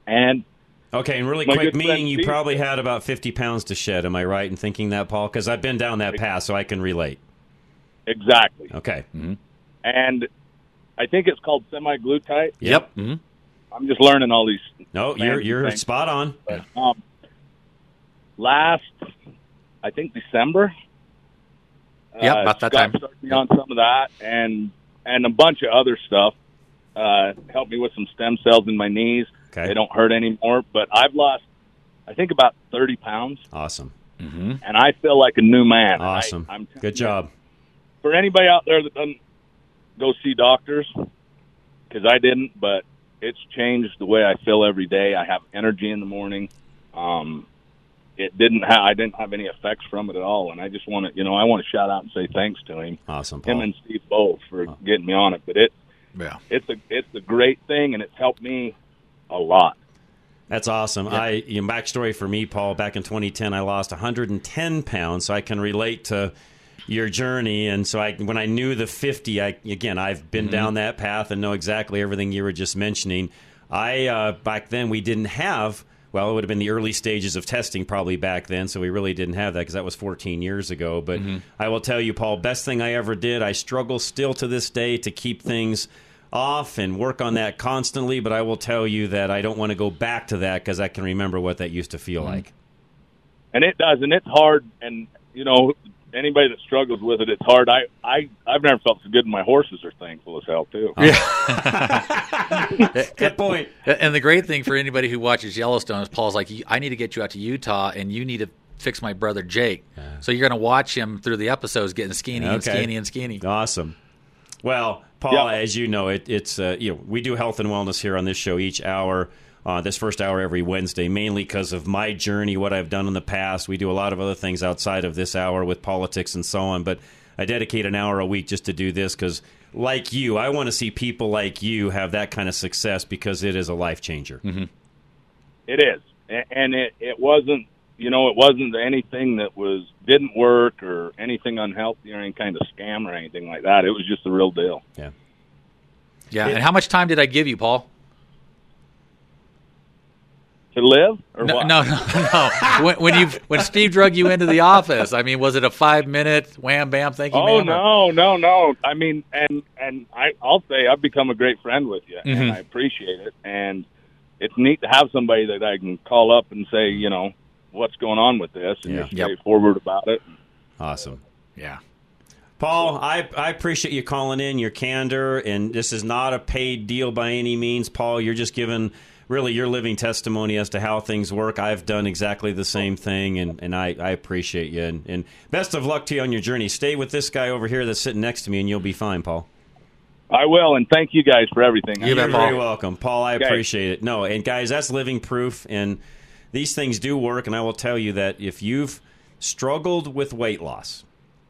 And okay, and really my quick, good meaning friend you Steve- probably had about fifty pounds to shed. Am I right in thinking that, Paul? Because I've been down that path, so I can relate. Exactly. Okay. Mm-hmm. And I think it's called semi-glutide. Yep. Mm-hmm. I'm just learning all these. No, you're fancy you're things. spot on. But, um, last, I think December. Yep, uh, about that Scott time. started me on some of that, and and a bunch of other stuff. Uh, helped me with some stem cells in my knees. Okay. They don't hurt anymore. But I've lost, I think, about thirty pounds, Awesome. Mm-hmm. and I feel like a new man. And I- Awesome. I'm telling Good you, job. for anybody out there that doesn't go see doctors, because I didn't, but it's changed the way I feel every day. I have energy in the morning. Um, it didn't have, I didn't have any effects from it at all, and I just want to, you know, I want to shout out and say thanks to him, Awesome, Paul. him and Steve both for getting me on it. But it, Yeah. it's a, it's a great thing, and it's helped me a lot. That's awesome. I you know, backstory for me, Paul. Back in twenty ten, I lost one hundred ten pounds, so I can relate to your journey. And so, I when I knew the fifty, I again, I've been Mm-hmm. down that path and know exactly everything you were just mentioning. I uh, back then we didn't have. Well, it would have been the early stages of testing probably back then, so we really didn't have that because that was fourteen years ago. But Mm-hmm. I will tell you, Paul, best thing I ever did. I struggle still to this day to keep things off and work on that constantly, but I will tell you that I don't want to go back to that because I can remember what that used to feel like. And it does, and it's hard. And you know, anybody that struggles with it, it's hard. I, I, I've never felt so good. And my horses are thankful as hell too. Good point. And the great thing for anybody who watches Yellowstone is Paul's like, I need to get you out to Utah, and you need to fix my brother Jake. So you're going to watch him through the episodes getting skinny and Okay. skinny and skinny. Awesome. Well, Paul, Yeah. as you know, it, it's uh, you know we do health and wellness here on this show each hour. Uh, this first hour every Wednesday, mainly because of my journey, what I've done in the past. We do a lot of other things outside of this hour with politics and so on, but I dedicate an hour a week just to do this because, like you, I want to see people like you have that kind of success because it is a life changer. Mm-hmm. It is, A- and it it wasn't, you know, it wasn't anything that was didn't work or anything unhealthy or any kind of scam or anything like that. It was just the real deal. Yeah. Yeah. And how much time did I give you, Paul? To live or No, what? no, no, no. when, when you when Steve drug you into the office, I mean, was it a five minute wham bam? Thank you, Oh ma'am, or- no, no, no! I mean, and and I, I'll say I've become a great friend with you, Mhm. and I appreciate it. And it's neat to have somebody that I can call up and say, you know, what's going on with this, and Yeah. you're straightforward about it. Awesome. Yeah. Paul, I, I appreciate you calling in, your candor, and this is not a paid deal by any means. Paul, you're just giving really your living testimony as to how things work. I've done exactly the same thing, and, and I, I appreciate you. And, and best of luck to you on your journey. Stay with this guy over here that's sitting next to me, and you'll be fine, Paul. I will, and thank you guys for everything. You're very welcome. Paul, I Okay. appreciate it. No, and guys, that's living proof, and these things do work, and I will tell you that if you've struggled with weight loss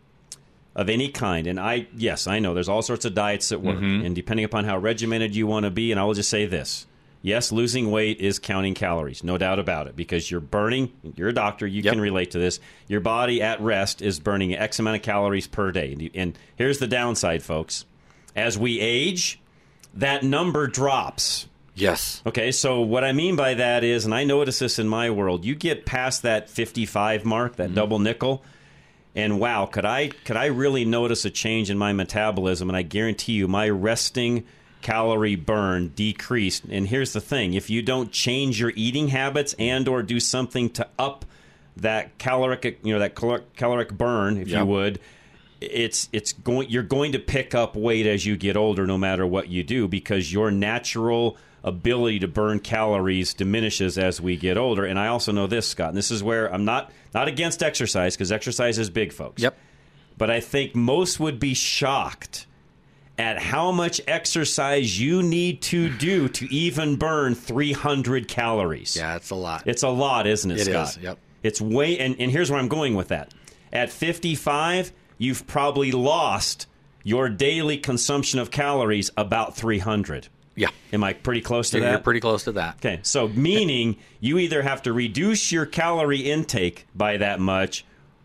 of any kind, and I, yes, I know there's all sorts of diets that work, Mhm. and depending upon how regimented you want to be, and I will just say this, yes, losing weight is counting calories, no doubt about it, because you're burning, you're a doctor, you can relate to this, your body at rest is burning X amount of calories per day, and, you, and here's the downside, folks. As we age, that number drops. Yes. Okay, so what I mean by that is, and I notice this in my world, you get past that fifty-five mark, that double nickel, and wow, could I could I really notice a change in my metabolism? And I guarantee you, my resting calorie burn decreased. And here's the thing: if you don't change your eating habits and or do something to up that caloric, you know, that calor- caloric burn, if Yeah. you would, it's it's going you're going to pick up weight as you get older, no matter what you do, because your natural ability to burn calories diminishes as we get older. And I also know this, Scott, and this is where I'm not not against exercise, because exercise is big, folks. Yep. But I think most would be shocked at how much exercise you need to do to even burn three hundred calories. Yeah, it's a lot. It's a lot, isn't it, It Scott? is, yep. It's way, and, and here's where I'm going with that. At fifty-five, you've probably lost your daily consumption of calories about three hundred. Yeah. Am I pretty close to You're, that? you're pretty close to that. Okay, so meaning you either have to reduce your calorie intake by that much,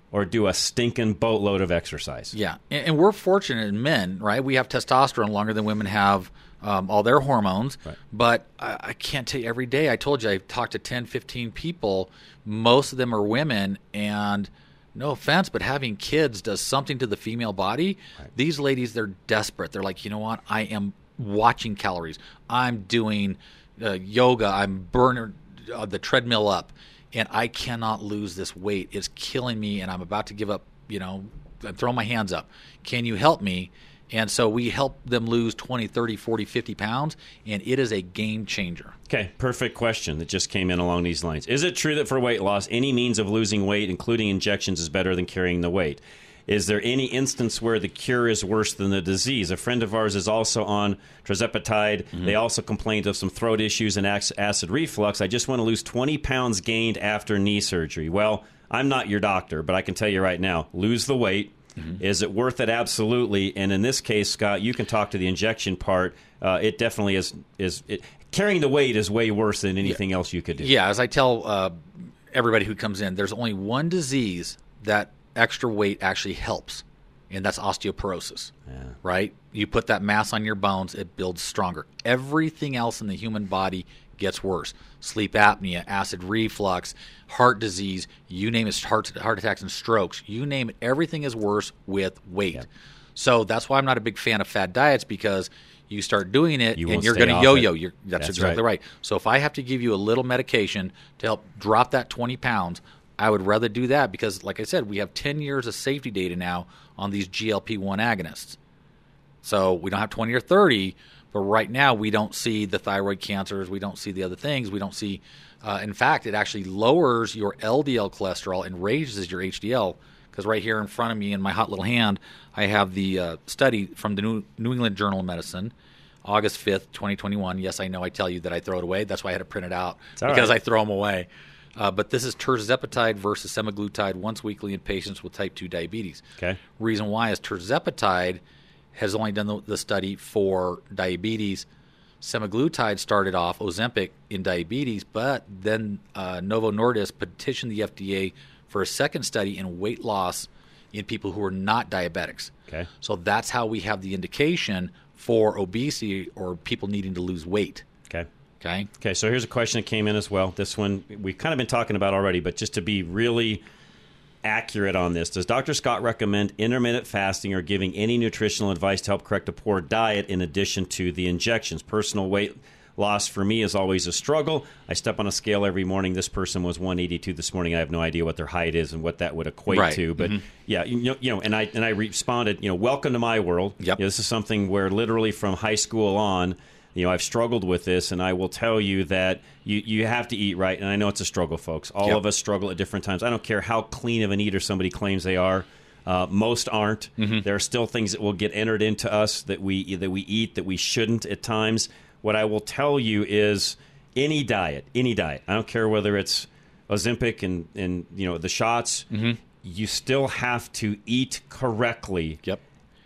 or do a stinking boatload of exercise. Yeah, and, and we're fortunate in men, right? We have testosterone longer than women have um, all their hormones. Right. But I, I can't tell you every day. I told you I talked to ten, fifteen people. Most of them are women, and no offense, but having kids does something to the female body. Right. These ladies, they're desperate. They're like, you know what? I am watching calories. I'm doing uh, yoga. I'm burning uh, the treadmill up. And I cannot lose this weight. It's killing me, and I'm about to give up, you know, I'm throwing my hands up. Can you help me? And so we help them lose twenty, thirty, forty, fifty pounds, and it is a game changer. Okay, perfect question that just came in along these lines. Is it true that for weight loss, any means of losing weight, including injections, is better than carrying the weight? Is there any instance where the cure is worse than the disease? A friend of ours is also on tirzepatide. Mm-hmm. They also complained of some throat issues and acid reflux. I just want to lose twenty pounds gained after knee surgery. Well, I'm not your doctor, but I can tell you right now, lose the weight. Mm-hmm. Is it worth it? Absolutely. And in this case, Scott, you can talk to the injection part. Uh, it definitely is. Is it, carrying the weight is way worse than anything yeah. else you could do. Yeah, as I tell uh, everybody who comes in, there's only one disease that extra weight actually helps, and that's osteoporosis. Yeah. Right? You put that mass on your bones, it builds stronger. Everything else in the human body gets worse. Sleep apnea, acid reflux, heart disease, you name it, heart, heart attacks and strokes, you name it, everything is worse with weight. Yeah. So that's why I'm not a big fan of fad diets, because you start doing it you and you're going to yo-yo. You're, that's, that's exactly right. right. So if I have to give you a little medication to help drop that twenty pounds, I would rather do that, because, like I said, we have ten years of safety data now on these G L P one agonists. So we don't have twenty or thirty, but right now we don't see the thyroid cancers. We don't see the other things. We don't see uh, – in fact, it actually lowers your L D L cholesterol and raises your H D L, because right here in front of me in my hot little hand, I have the uh, study from the New, New England Journal of Medicine, August fifth, twenty twenty-one. Yes, I know I tell you that I throw it away. That's why I had to print it out, because right. I throw them away. Uh, but this is tirzepatide versus semaglutide once weekly in patients with type two diabetes. Okay. Reason why is tirzepatide has only done the, the study for diabetes. Semaglutide started off Ozempic in diabetes, but then uh, Novo Nordisk petitioned the F D A for a second study in weight loss in people who are not diabetics. Okay. So that's how we have the indication for obesity or people needing to lose weight. Okay. Okay. Okay, so here's a question that came in as well. This one we've kind of been talking about already, but just to be really accurate on this, does Doctor Scott recommend intermittent fasting or giving any nutritional advice to help correct a poor diet in addition to the injections? Personal weight loss for me is always a struggle. I step on a scale every morning. This person was one eighty-two this morning. I have no idea what their height is and what that would equate right. to. But mm-hmm. yeah, you know, you know, and I and I responded, you know, welcome to my world. Yep. You know, this is something where literally from high school on, you know, I've struggled with this, and I will tell you that you, you have to eat right. And I know it's a struggle, folks. All yep. of us struggle at different times. I don't care how clean of an eater somebody claims they are. Uh, most aren't. Mm-hmm. There are still things that will get entered into us that we that we eat that we shouldn't at times. What I will tell you is any diet, any diet, I don't care whether it's Ozempic and, and you know the shots, mm-hmm. you still have to eat correctly. Yep.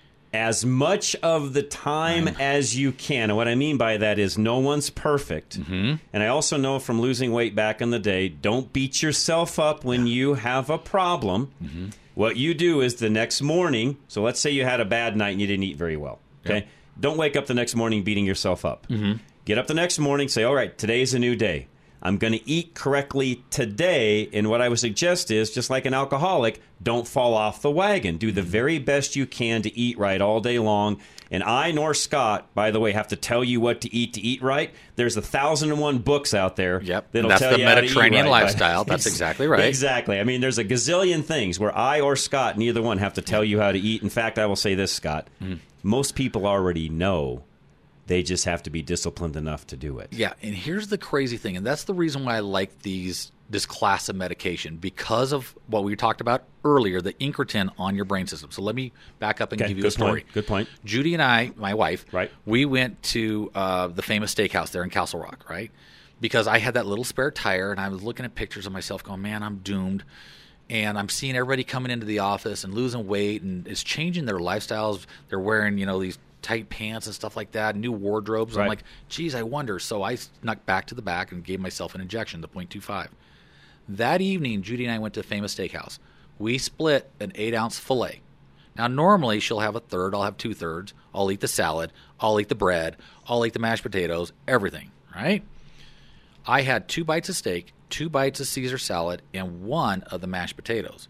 As much of the time mm. as you can. And what I mean by that is no one's perfect. Mm-hmm. And I also know from losing weight back in the day, don't beat yourself up when you have a problem. Mm-hmm. What you do is the next morning, so let's say you had a bad night and you didn't eat very well. Okay, yep. Don't wake up the next morning beating yourself up. Mm-hmm. Get up the next morning, say, all right, today's a new day. I'm going to eat correctly today, and what I would suggest is, just like an alcoholic, don't fall off the wagon. Do the very best you can to eat right all day long. And I nor Scott, by the way, have to tell you what to eat to eat right. There's a thousand and one books out there yep. that'll That's tell the you how to eat Mediterranean right. lifestyle. That's exactly right. Exactly. I mean, there's a gazillion things where I or Scott, neither one, have to tell you how to eat. In fact, I will say this, Scott. Mm. Most people already know. They just have to be disciplined enough to do it. Yeah, and here's the crazy thing, and that's the reason why I like these this class of medication, because of what we talked about earlier, the incretin on your brain system. So let me back up and okay, give you good a story. Point. Good point. Judy and I, my wife, right. we went to uh, the famous steakhouse there in Castle Rock, right? Because I had that little spare tire, and I was looking at pictures of myself going, man, I'm doomed. And I'm seeing everybody coming into the office and losing weight, and it's changing their lifestyles. They're wearing, you know, these tight pants and stuff like that, new wardrobes. Right. I'm like, geez, I wonder. So I snuck back to the back and gave myself an injection, the point two five. That evening, Judy and I went to the famous steakhouse. We split an eight-ounce filet. Now, normally she'll have a third. I'll have two-thirds. I'll eat the salad. I'll eat the bread. I'll eat the mashed potatoes, everything, right? I had two bites of steak, two bites of Caesar salad, and one of the mashed potatoes.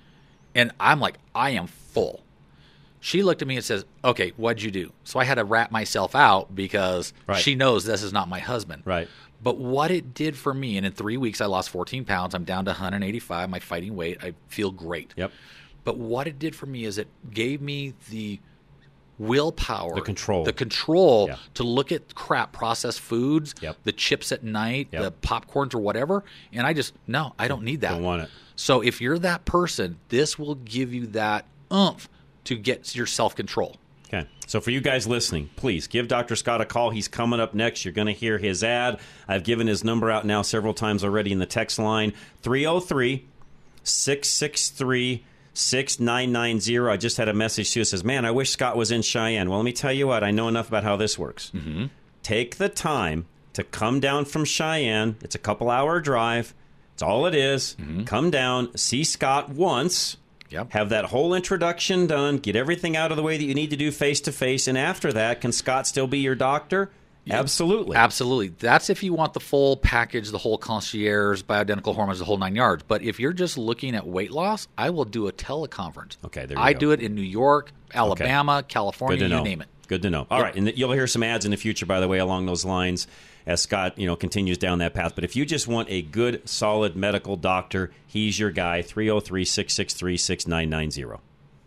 And I'm like, I am full. She looked at me and says, okay, what'd you do? So I had to wrap myself out because right. she knows this is not my husband. Right. But what it did for me, and in three weeks I lost fourteen pounds. I'm down to one hundred eighty-five, my fighting weight. I feel great. Yep. But what it did for me is it gave me the willpower, the control, the control yeah. to look at crap, processed foods, yep. the chips at night, yep. the popcorns or whatever. And I just, no, I don't need that. Don't want it. So if you're that person, this will give you that oomph to get your self-control. Okay. So for you guys listening, please give Doctor Scott a call. He's coming up next. You're going to hear his ad. I've given his number out now several times already in the text line, three oh three, six six three, six nine nine zero. I just had a message too that says, man, I wish Scott was in Cheyenne. Well, let me tell you what. I know enough about how this works. Mm-hmm. Take the time to come down from Cheyenne. It's a couple-hour drive. It's all it is. Mm-hmm. Come down, see Scott once. Yep. Have that whole introduction done. Get everything out of the way that you need to do face-to-face. And after that, can Scott still be your doctor? Yeah. Absolutely. Absolutely. That's if you want the full package, the whole concierge, bioidentical hormones, the whole nine yards. But if you're just looking at weight loss, I will do a teleconference. Okay, there you I go. do it in New York, Alabama, okay. California, Good to know. You name it. Good to know. All yep. right, and you'll hear some ads in the future, by the way, along those lines as Scott, you know, continues down that path. But if you just want a good, solid medical doctor, he's your guy, three oh three, six six three, six nine nine zero.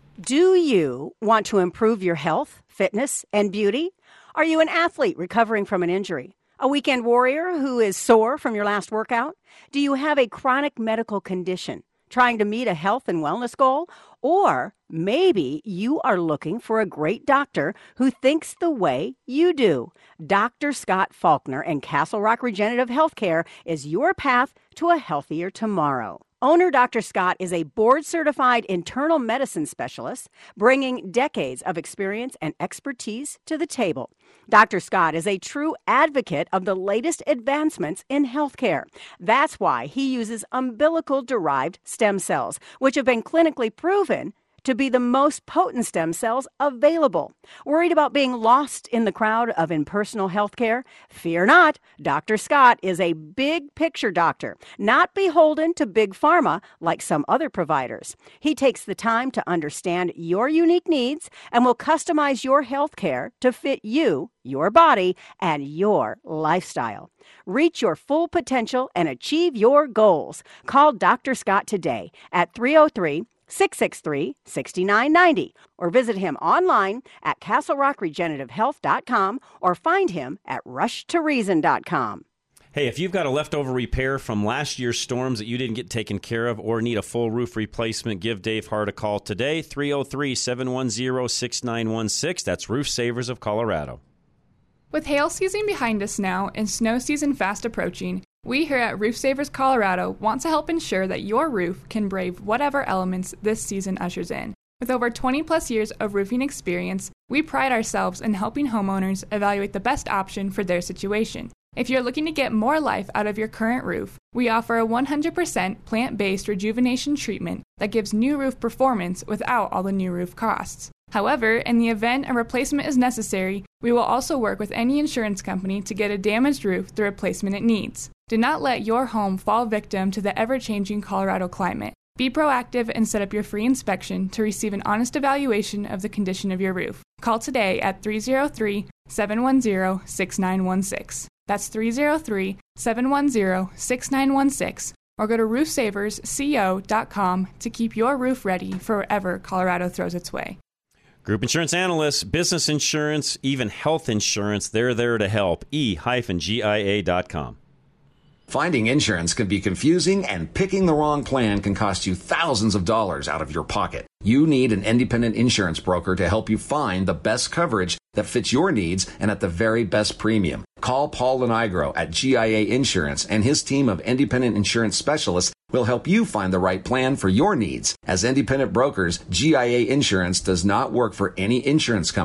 Do you want to improve your health, fitness, and beauty? Are you an athlete recovering from an injury? A weekend warrior who is sore from your last workout? Do you have a chronic medical condition trying to meet a health and wellness goal? Or maybe you are looking for a great doctor who thinks the way you do. Doctor Scott Faulkner and Castle Rock Regenerative Healthcare is your path to a healthier tomorrow. Owner Doctor Scott is a board-certified internal medicine specialist, bringing decades of experience and expertise to the table. Doctor Scott is a true advocate of the latest advancements in healthcare. That's why he uses umbilical-derived stem cells, which have been clinically proven to be the most potent stem cells available. Worried about being lost in the crowd of impersonal healthcare? Fear not. Doctor Scott is a big picture doctor, not beholden to big pharma like some other providers. He takes the time to understand your unique needs and will customize your healthcare to fit you, your body, and your lifestyle. Reach your full potential and achieve your goals. Call Doctor Scott today at three oh three, six six three, six nine nine zero or visit him online at castle rock regenerative health dot com or find him at rush to reason dot com. Hey, if you've got a leftover repair from last year's storms that you didn't get taken care of or need a full roof replacement, give Dave Hart a call today, three oh three, seven one zero, six nine one six. That's Roof Savers of Colorado. With hail season behind us now and snow season fast approaching, we here at Roof Savers Colorado want to help ensure that your roof can brave whatever elements this season ushers in. With over twenty plus years of roofing experience, we pride ourselves in helping homeowners evaluate the best option for their situation. If you're looking to get more life out of your current roof, we offer a one hundred percent plant-based rejuvenation treatment that gives new roof performance without all the new roof costs. However, in the event a replacement is necessary, we will also work with any insurance company to get a damaged roof the replacement it needs. Do not let your home fall victim to the ever-changing Colorado climate. Be proactive and set up your free inspection to receive an honest evaluation of the condition of your roof. Call today at three oh three, seven one zero, six nine one six. That's three oh three, seven one zero, six nine one six. Or go to roof savers co dot com to keep your roof ready for wherever Colorado throws its way. Group insurance analysts, business insurance, even health insurance, they're there to help. e dash G I A dot com. Finding insurance can be confusing, and picking the wrong plan can cost you thousands of dollars out of your pocket. You need an independent insurance broker to help you find the best coverage that fits your needs and at the very best premium. Call Paul Lenigro at G I A Insurance, and his team of independent insurance specialists will help you find the right plan for your needs. As independent brokers, G I A Insurance does not work for any insurance company.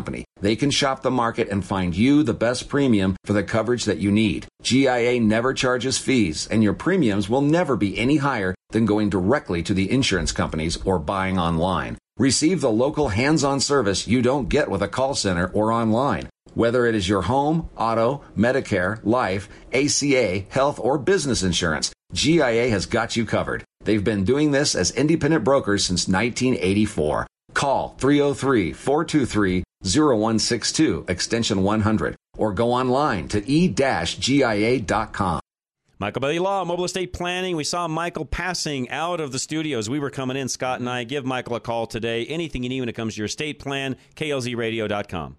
They can shop the market and find you the best premium for the coverage that you need. G I A never charges fees, and your premiums will never be any higher than going directly to the insurance companies or buying online. Receive the local hands-on service you don't get with a call center or online. Whether it is your home, auto, Medicare, life, A C A, health, or business insurance, G I A has got you covered. They've been doing this as independent brokers since nineteen eighty-four. Call three oh three, four two three, oh one six two, extension one hundred, or go online to e dash G I A dot com. Michael Bailey Law, Mobile Estate Planning. We saw Michael passing out of the studios. We were coming in, Scott and I. Give Michael a call today. Anything you need when it comes to your estate plan, K L Z radio dot com.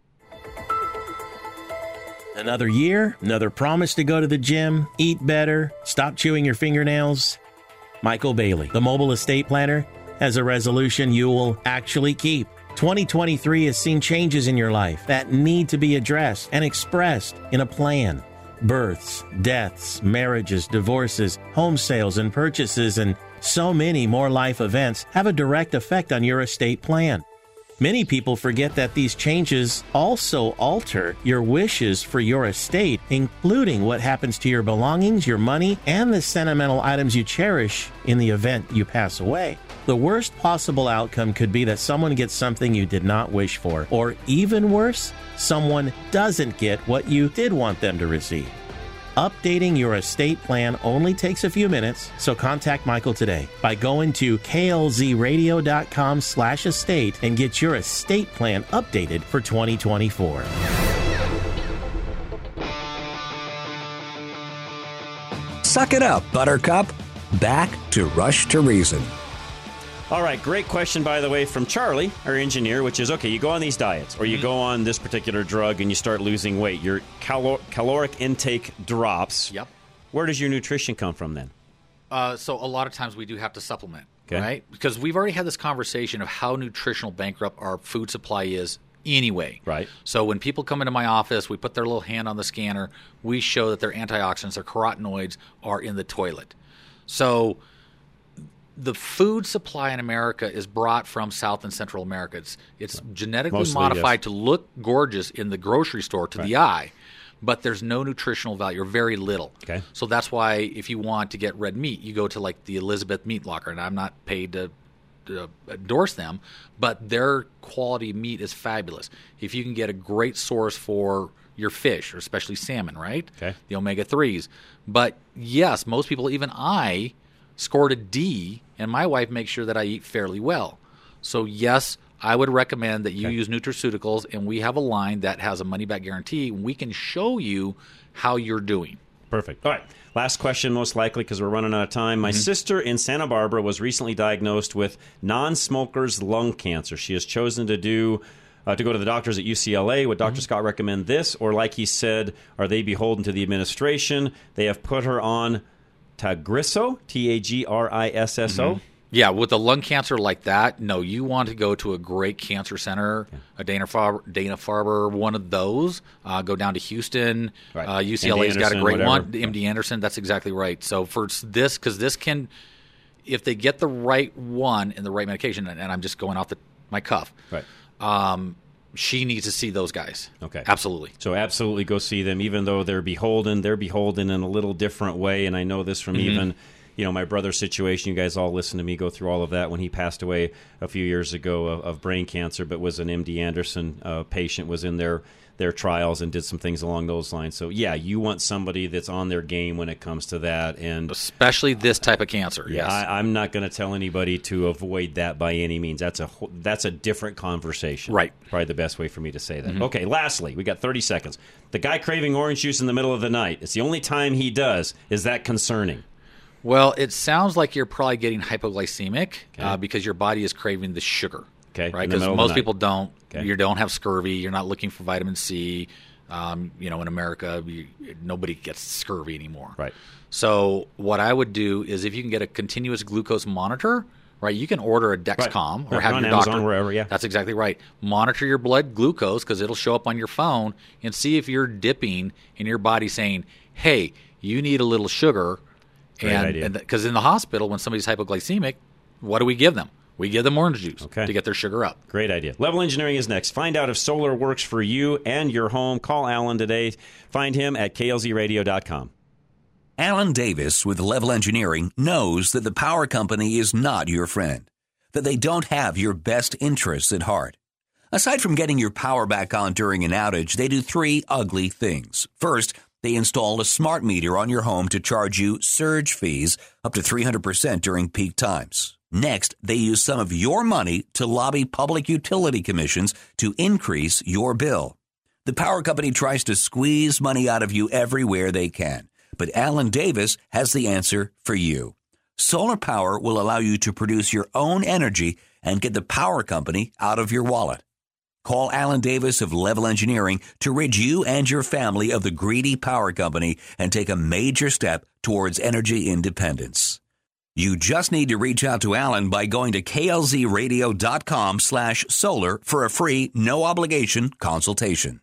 Another year, another promise to go to the gym, eat better, stop chewing your fingernails. Michael Bailey, the Mobile Estate Planner, has a resolution you will actually keep. twenty twenty-three has seen changes in your life that need to be addressed and expressed in a plan. Births, deaths, marriages, divorces, home sales and purchases, and so many more life events have a direct effect on your estate plan. Many people forget that these changes also alter your wishes for your estate, including what happens to your belongings, your money, and the sentimental items you cherish in the event you pass away. The worst possible outcome could be that someone gets something you did not wish for, or even worse, someone doesn't get what you did want them to receive. Updating your estate plan only takes a few minutes, so contact Michael today by going to K L Z radio dot com slash estate and get your estate plan updated for twenty twenty-four. Suck it up, Buttercup. Back to Rush to Reason. All right, great question, by the way, from Charlie, our engineer, which is, okay, you go on these diets, or you mm-hmm. go on this particular drug and you start losing weight. Your calor- caloric intake drops. Yep. Where does your nutrition come from then? Uh, so a lot of times we do have to supplement, okay. right? Because we've already had this conversation of how nutritional bankrupt our food supply is anyway. Right. So when people come into my office, we put their little hand on the scanner, we show that their antioxidants, their carotenoids are in the toilet. So the food supply in America is brought from South and Central America. It's, it's genetically Mostly, modified yes. to look gorgeous in the grocery store to right. the eye, but there's no nutritional value or very little. Okay. So that's why if you want to get red meat, you go to like the Elizabeth Meat Locker, and I'm not paid to, to endorse them, but their quality meat is fabulous. If you can get a great source for your fish, or especially salmon, right? Okay. The omega threes. But yes, most people, even I, scored a D, and my wife makes sure that I eat fairly well. So yes, I would recommend that you okay. use nutraceuticals, and we have a line that has a money-back guarantee. We can show you how you're doing. Perfect. All right. Last question, most likely, because we're running out of time. My mm-hmm. sister in Santa Barbara was recently diagnosed with non-smokers lung cancer. She has chosen to do uh, to go to the doctors at U C L A. Would Doctor Mm-hmm. Scott recommend this? Or like he said, are they beholden to the administration? They have put her on Tagrisso, T A G R I S S O. Mm-hmm. Yeah, with a lung cancer like that, no, you want to go to a great cancer center, yeah. a Dana-Farber, Dana-Farber, one of those. Uh, go down to Houston. Right. Uh, U C L A's got a great whatever. one. M D Anderson, that's exactly right. So for this, because this can, if they get the right one and the right medication, and, and I'm just going off the, my cuff, right. um, she needs to see those guys. Okay. Absolutely. So absolutely go see them, even though they're beholden. They're beholden in a little different way, and I know this from mm-hmm. even, you know, my brother's situation. You guys all listened to me go through all of that when he passed away a few years ago of, of brain cancer, but was an M D Anderson uh, patient, was in their their trials and did some things along those lines. So, yeah, you want somebody that's on their game when it comes to that. And especially this type of cancer, yeah, yes. I, I'm not going to tell anybody to avoid that by any means. That's a that's a different conversation. Right. Probably the best way for me to say that. Mm-hmm. Okay, lastly, we got thirty seconds. The guy craving orange juice in the middle of the night, it's the only time he does. Is that concerning? Well, it sounds like you're probably getting hypoglycemic okay. uh, because your body is craving the sugar. Okay. Right? Because most people don't. Okay. You don't have scurvy. You're not looking for vitamin C. Um, you know, in America, you, nobody gets scurvy anymore. Right. So what I would do is if you can get a continuous glucose monitor, right, you can order a Dexcom right. or or have on your Amazon, doctor. wherever, yeah. That's exactly right. Monitor your blood glucose because it'll show up on your phone and see if you're dipping in your body saying, hey, you need a little sugar. Great idea. And because in the hospital, when somebody's hypoglycemic, what do we give them? We give them orange juice okay. to get their sugar up. Great idea. Level Engineering is next. Find out if solar works for you and your home. Call Alan today. Find him at K L Z radio dot com. Alan Davis with Level Engineering knows that the power company is not your friend, that they don't have your best interests at heart. Aside from getting your power back on during an outage, they do three ugly things. First, they installed a smart meter on your home to charge you surge fees up to three hundred percent during peak times. Next, they use some of your money to lobby public utility commissions to increase your bill. The power company tries to squeeze money out of you everywhere they can, but Alan Davis has the answer for you. Solar power will allow you to produce your own energy and get the power company out of your wallet. Call Alan Davis of Level Engineering to rid you and your family of the greedy power company and take a major step towards energy independence. You just need to reach out to Alan by going to K L Z radio dot com slash solar for a free, no-obligation consultation.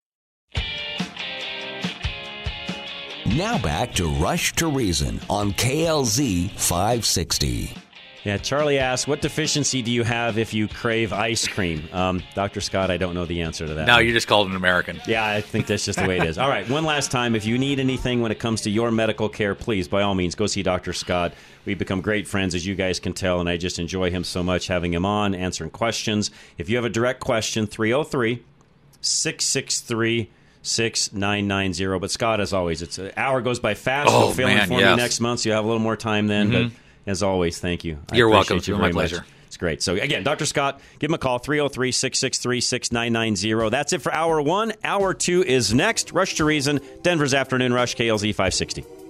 Now back to Rush to Reason on K L Z five sixty. Yeah, Charlie asks, what deficiency do you have if you crave ice cream? Um, Doctor Scott, I don't know the answer to that. No, you just called an American. Yeah, I think that's just the way it is. All right, one last time. If you need anything when it comes to your medical care, please, by all means, go see Doctor Scott. We've become great friends, as you guys can tell, and I just enjoy him so much, having him on, answering questions. If you have a direct question, three oh three, six six three, six nine nine zero. But Scott, as always, it's an hour goes by fast. Oh, You'll fill man, in for yes. me next month, so you'll have a little more time then. Mm-hmm. But as always, thank you. I You're welcome. appreciate you It's very my much. pleasure. It's great. So, again, Doctor Scott, give him a call, three oh three, six six three, six nine nine zero. That's it for Hour one. Hour two is next. Rush to Reason, Denver's Afternoon Rush, K L Z five sixty.